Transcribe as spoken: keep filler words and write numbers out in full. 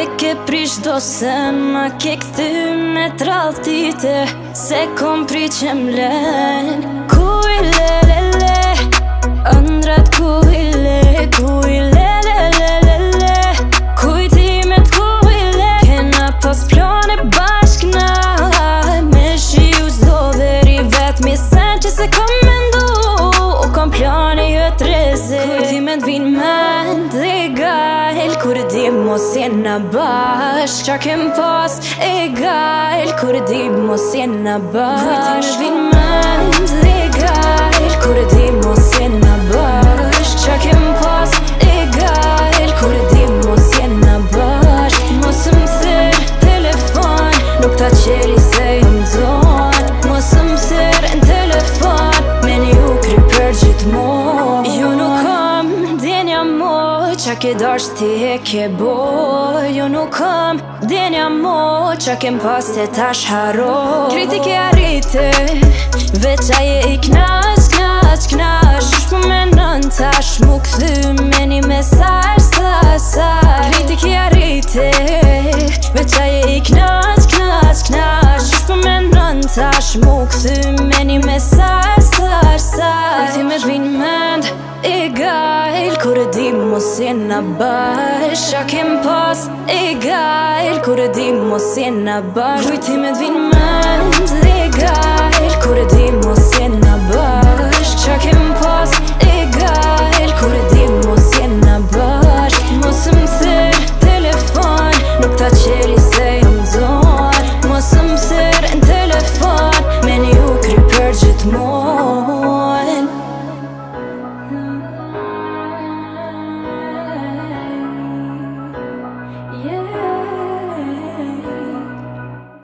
ke prish do sen, ma ke kthy me trallë dite, se kom pri që m'len. Ku i le le le, ëndrat ku i le, ku i le le le le le, kujtimet ku i le. Kena pas plane bashkna, me shiu zdo veri vetmi sen që se kom mendu, u kom plane jo treze. Kujtimet vin mend egal, kur di mos jena bashk. Qa kem pas egal, kur di mos jena bashk. Kujtimet vin mend egal, kur di mos jena bashk. Qa kem pas egal, kur di mos jena bashk. Mos m'thyr telefon, nuk ta qeli se jom zon. Mos m'thyr në telefon, me një kry për gjithmon. Jo nuk kam denja mo, qa ke dash ti e ke bo. Jo nuk kam denja mo, qa kem pas te tash haro. Kritik e arrite, veç aje i knash, knash, knash. Shush po menon tash mu kthy me një mesaj, sa, sa. Kritik e arrite, veç aje i knash, knash, knash. Shush po menon tash mu kthy me një mesaj, sa, sa. Kujtimet vin mend egal, kur e di mos jena bashk. Qa kem pas egal, kur e di mos jena bashk. Kujtimet vin mend egal, kur e di mos jena bashk. Qa kem pas egal, kur e di mos jena bashk. Mos m'thyr telefon, nuk ta qeli se jom zon. Mos m'thyr në telefon, me një kry për gjithmon.